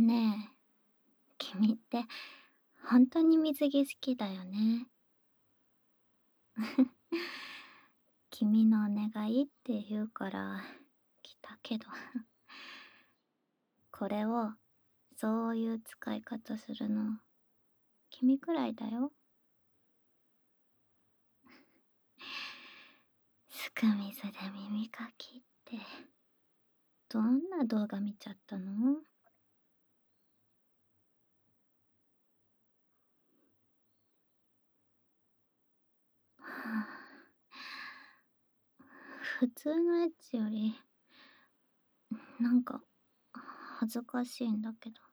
ねえ、君って本当に水着好きだよね。君のお願いって言うから来たけど、これをそういう使い方するの君くらいだよ。すく水で耳かきってどんな動画見ちゃったの？はあ、普通のエッチよりなんか恥ずかしいんだけど、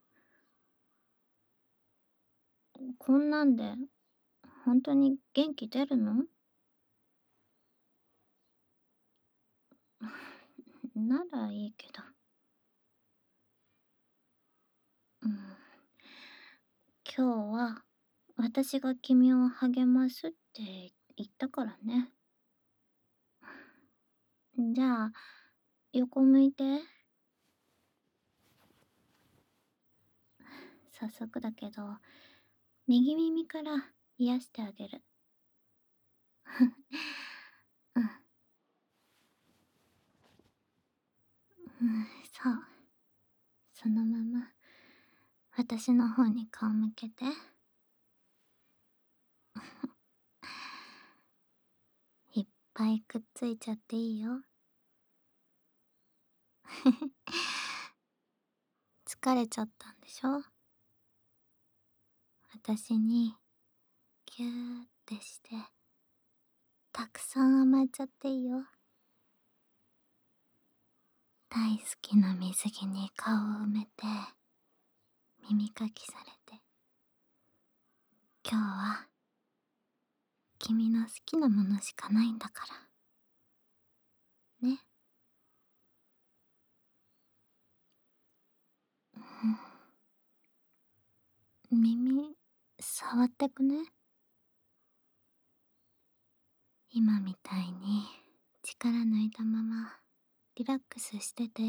こんなんで本当に元気出るの？ならいいけど。うん。今日は私が君を励ますって言ったからね。じゃあ、横向いて。早速だけど、右耳から癒してあげる。うん、うん、そう。そのまま、私の方に顔向けて。いっぱいくっついちゃっていいよ。疲れちゃったんでしょ？私に、ギューってして、たくさん甘えちゃっていいよ。大好きな水着に顔を埋めて、耳かきされて。今日は、君の好きなものしかないんだから。ね。うん。耳、触ってくね。今みたいに、力抜いたまま、リラックスしてて。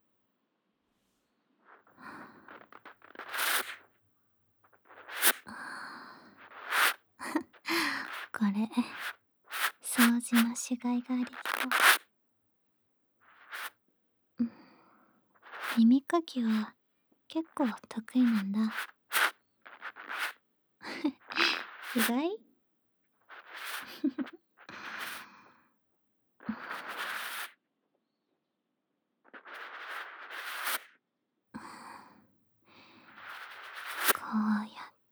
これ、掃除のしがいがありそう。うん、耳かきは結構得意なんだ。意外？こうやって。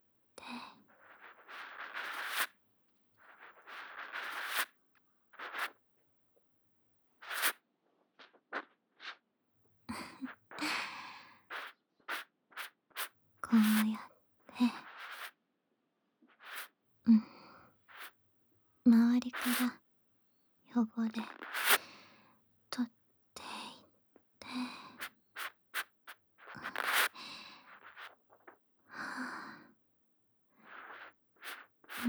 こうやって。うん。周りから汚れ取っていって。はあ、うん。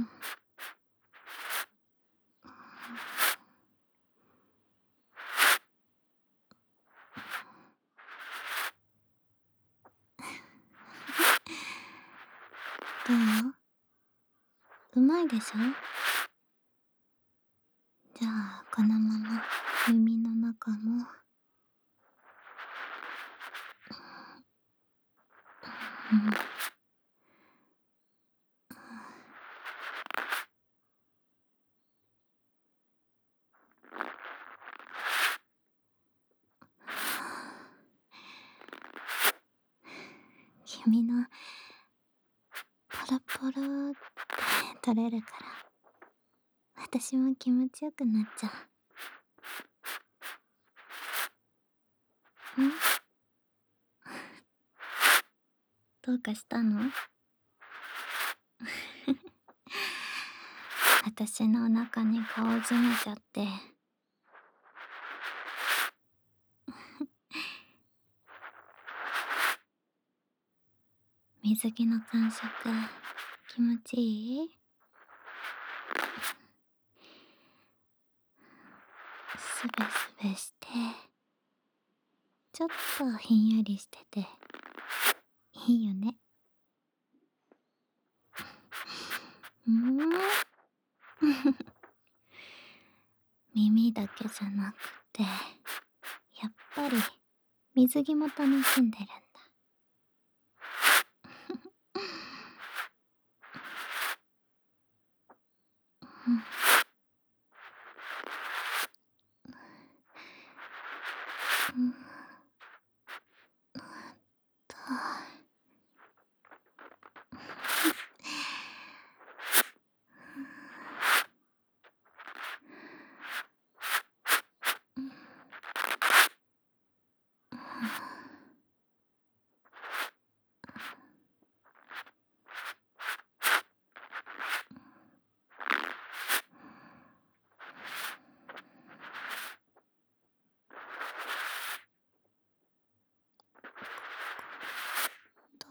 どう？うまいでしょ？じゃあこのまま耳の中も。うん。君のポロポロって取れるから私も気持ちよくなっちゃう。ん？どうかしたの？私のお腹に顔詰めちゃって。水着の感触気持ちいい？すべすべして、ちょっとひんやりしてていいよね。うーん。耳だけじゃなくて、やっぱり水着も楽しんでるんだ。うん。うん。と。うん。と。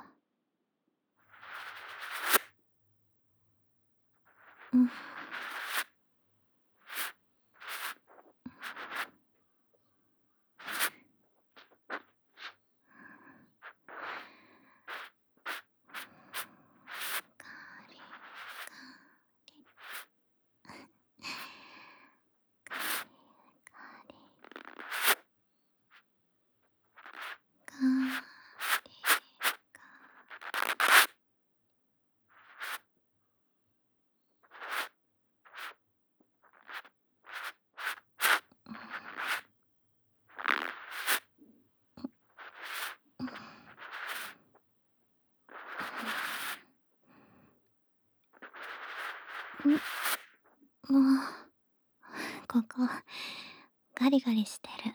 うん。かりかり。かりかりか。ん、もう、ここ、ガリガリしてる。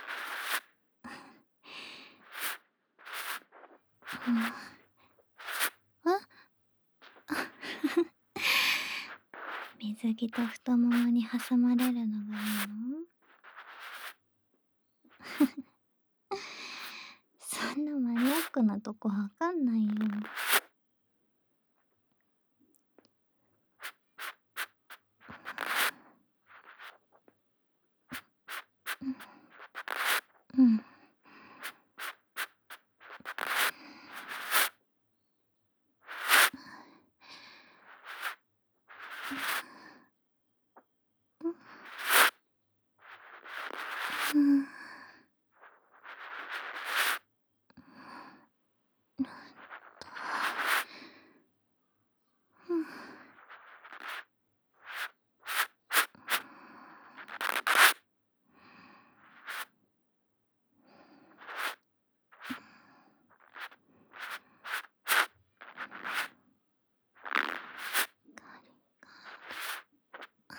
うん。あ。水着と太ももに挟まれるのがいいの？そんなマニアックなとこわかんないよ。うん。うん。うん。なんだ。うん。ガリガリ。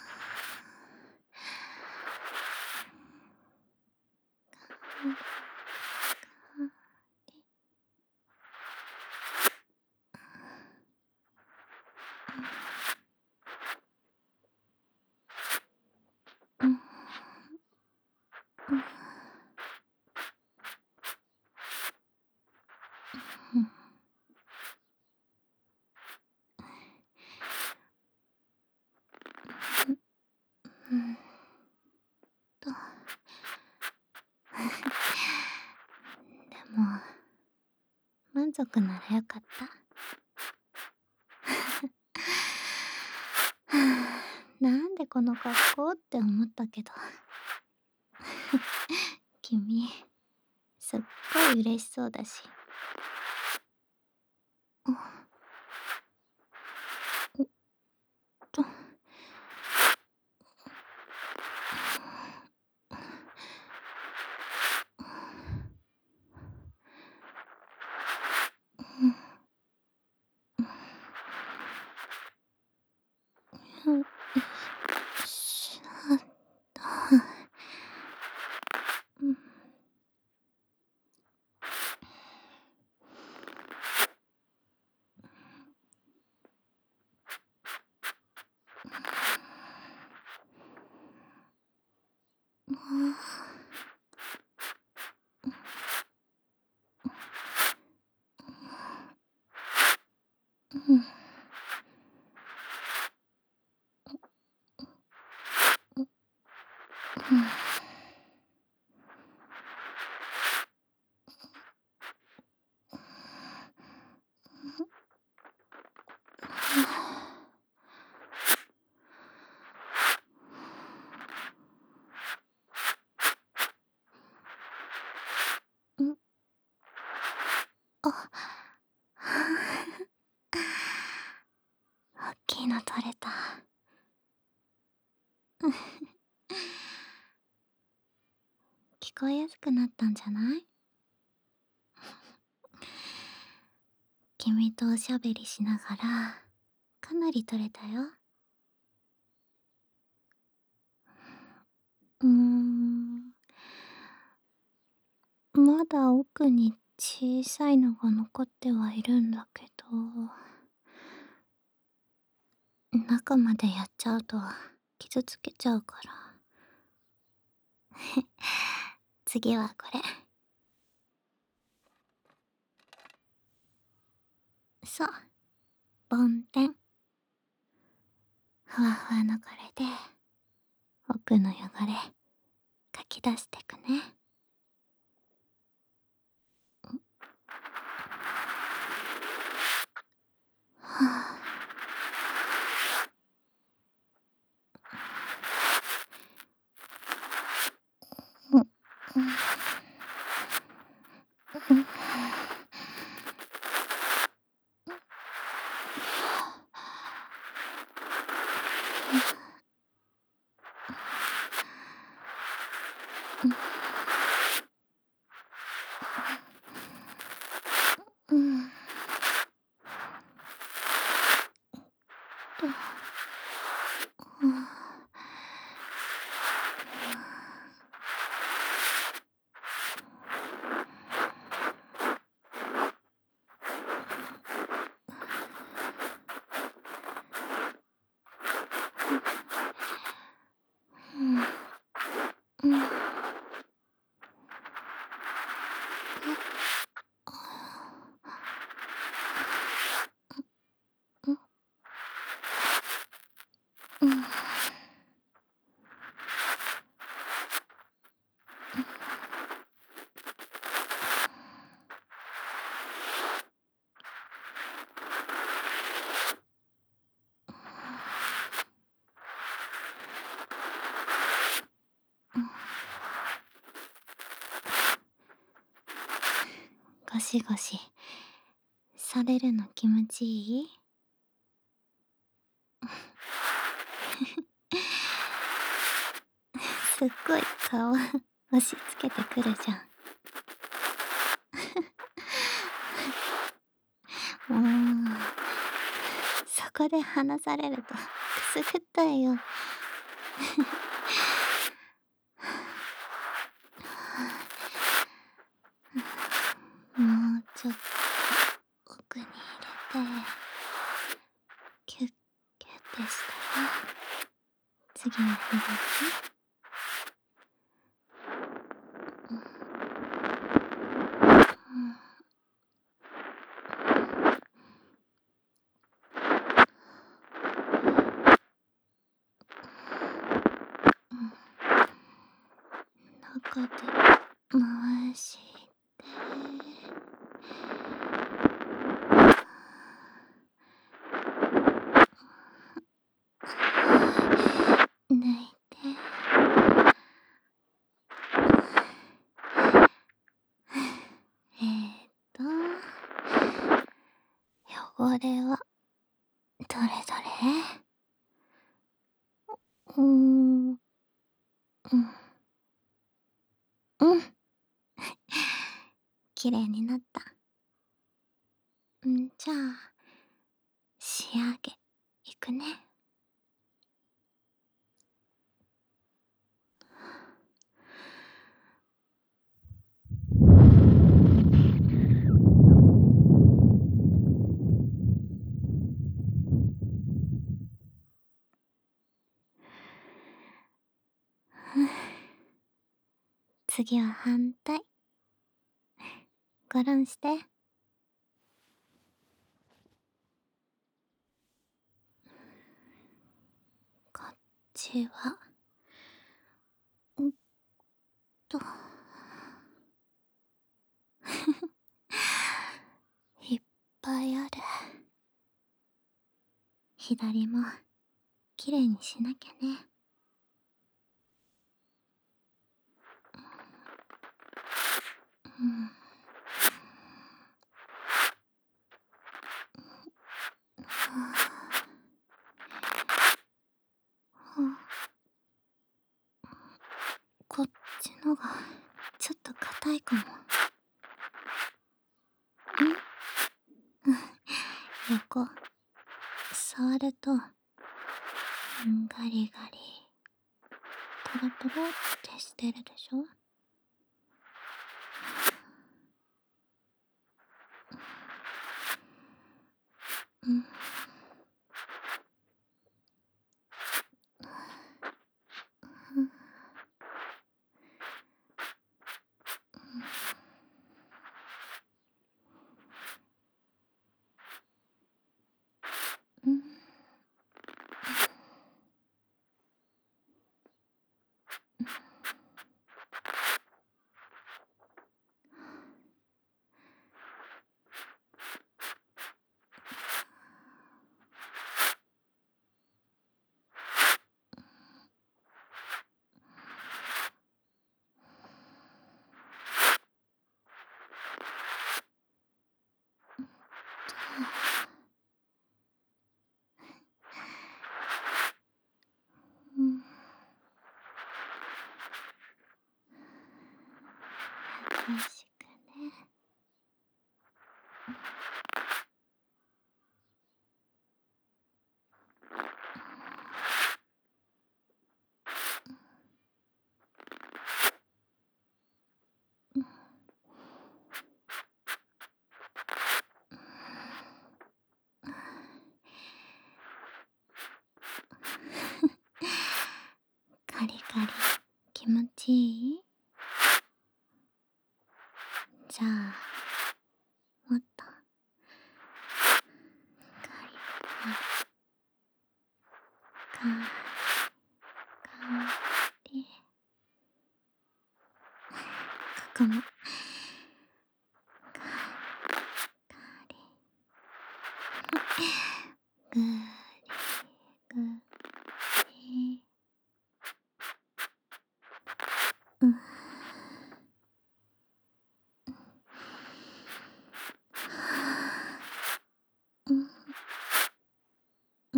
ガリガリ。うん。うん。うん。うん。と。でも、満足ならよかった。はあ、なんでこの格好って思ったけど。君、すっごい嬉しそうだし。あ。おっと。うん。うん。よいしょっと。うん。ああ。うん。うん。 あ、おっきいの取れた。聞こえやすくなったんじゃない？君とおしゃべりしながら、かなり取れたよ。うーん、まだ奥に小さいのが残ってはいるんだけど、中までやっちゃうと傷つけちゃうから。次はこれ。そう、ボンテン。ふわふわのこれで、奥の汚れ、かき出してくね。はあ、うん、うん、うん。うん。うん。うん。ゴシゴシされるの気持ちいい？すっごい顔押し付けてくるじゃん。もう、そこで話されるとくすぐったいよ。もうちょっと奥に入れて、キュッキュッてしたら、次の左。うん。中で回して、抜いて、えーっと、汚れはどれどれ？うーん、うん、うん、綺麗になった。んじゃあ、仕上げ、いくね。次は反対。ごろんして。こっちは、んっと、いっぱいある。左も、きれいにしなきゃね。うん。 ちのがちょっと硬いかも。横触るとガリガリトロトロってしてるでしょ。うん。うん。うん。優しくね。カリカリ気持ちいい？じゃあもっとカリカリカリ、ここもカリ、ぐりぐり。うん。うん。うん。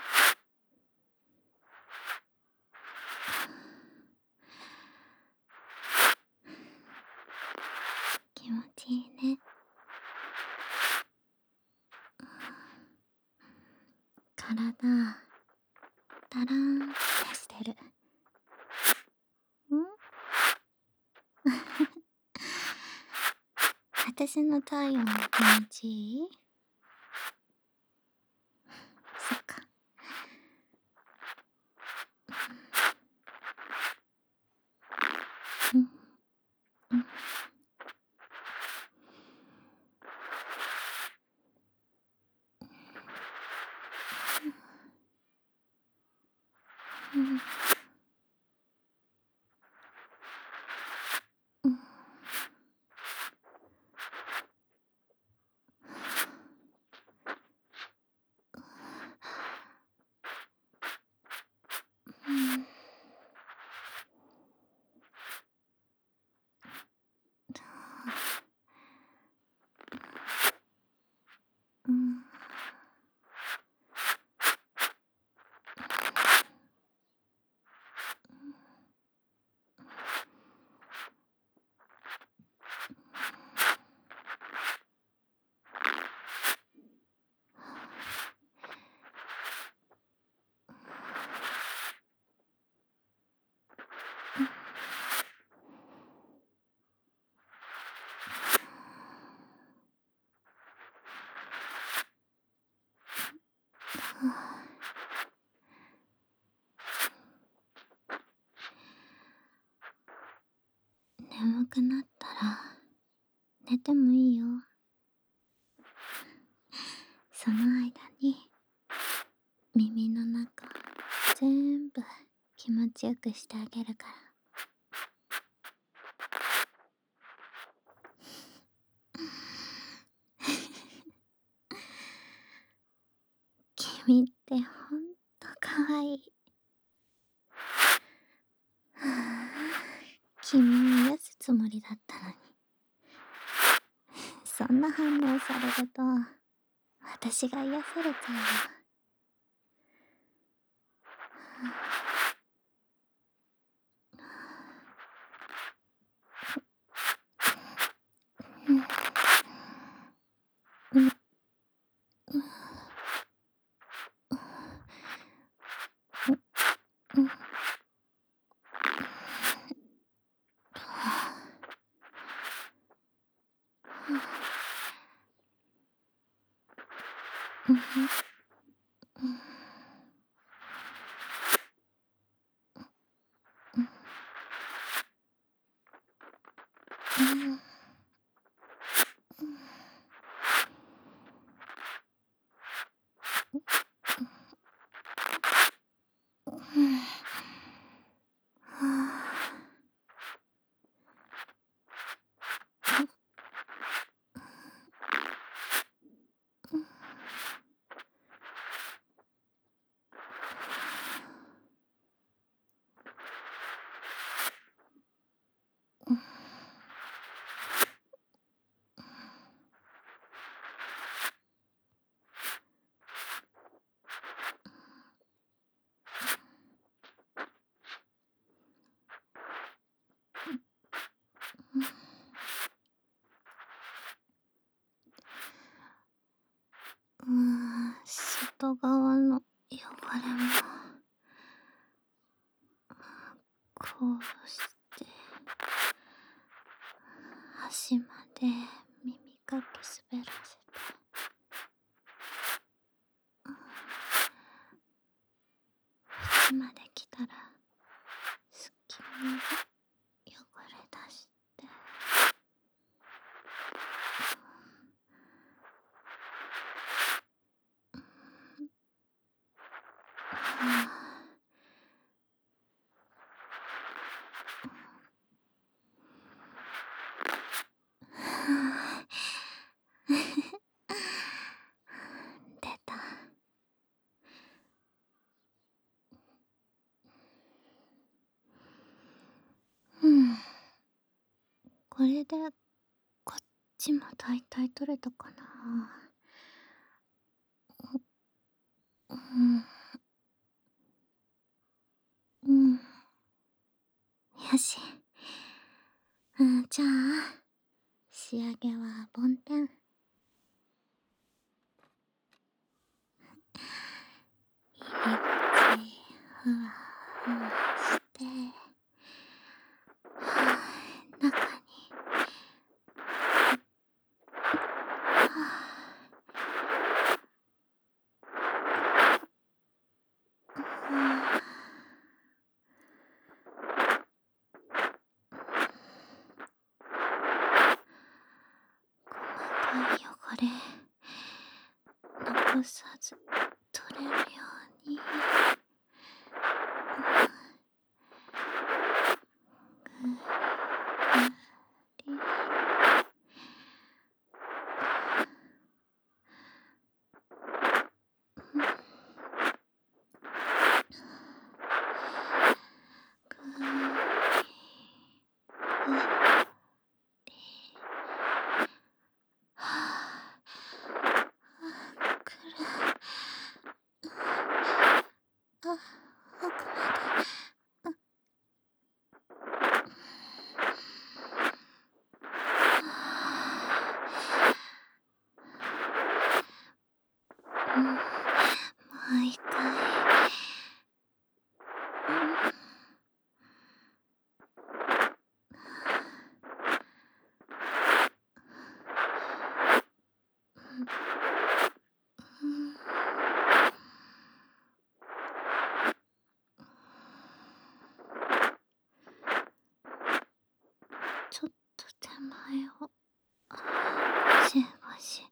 気持ちいいね。体だらーんってしてる。ん私の体温気持ちいい？そっか。うん。うん。うん。うん。うん。うん。眠くなったら寝てもいいよ。その間に耳の中全部気持ちよくしてあげるから。君ってほんとかわいい。はあ、君を癒すつもりだったのに。そんな反応されると私が癒されちゃうよ。 外側の汚れもこうして端まで耳かき滑らせて、縁まで来たら隙間が汚れ出して、出た。これでこっちも大体取れたかな。よし。じゃあ仕上げは梵天。入り口ふわふわして、中に細かい汚れ残さず取れるように。もう一回。ちょっと手前をゴシゴシして、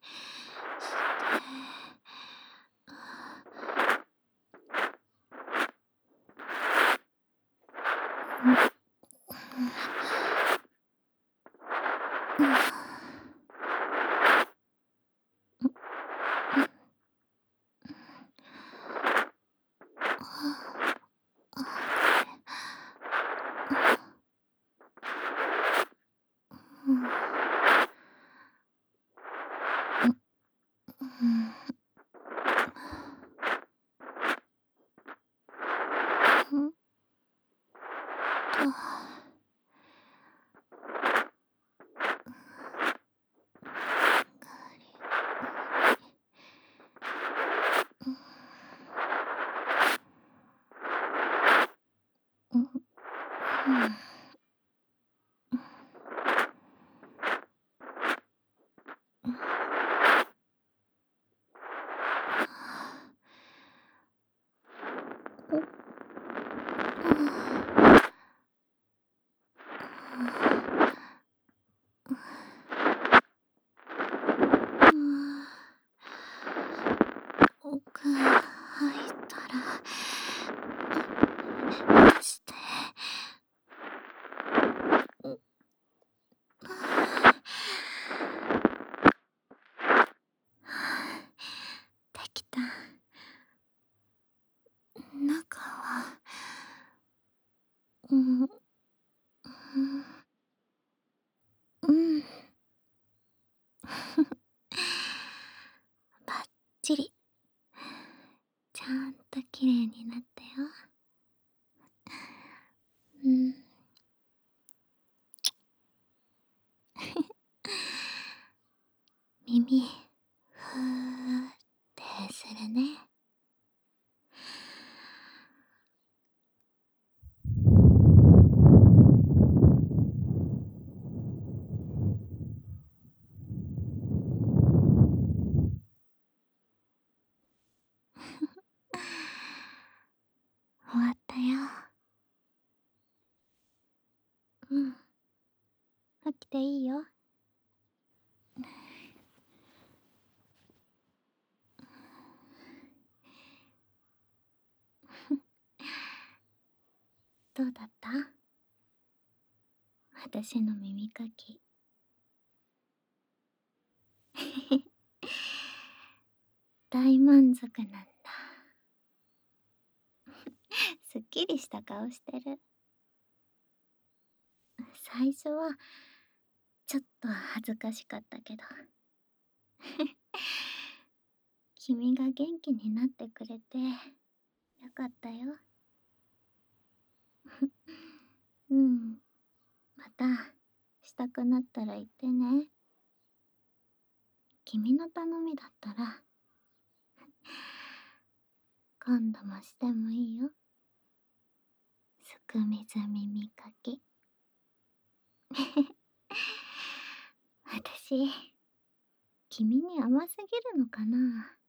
うん、奥入ったら出して、うん、できた。中は、うん、うん、うん。バッチリ。ちゃんと綺麗になったよ。うん。耳、ふーってするね。終わったよ。うん。起きていいよ。どうだった？私の耳かき。大満足なんだ。すっきりした顔してる。最初はちょっと恥ずかしかったけど君が元気になってくれてよかったよ。うん。またしたくなったら言ってね。君の頼みだったら今度もしてもいいよ。すく水耳かき。私君に甘すぎるのかな。